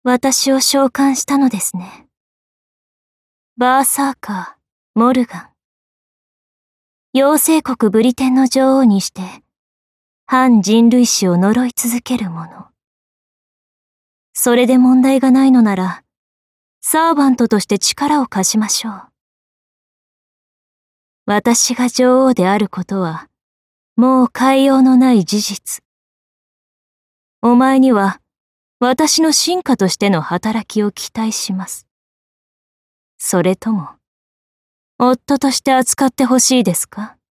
私を召喚したのですね。バーサーカー、モルガン。妖精国ブリテンの女王にして、反人類史を呪い続ける者。それで問題がないのなら、サーバントとして力を貸しましょう。私が女王であることは、もう変えようのない事実。お前には、私の臣下としての働きを期待します。それとも、夫として扱ってほしいですか？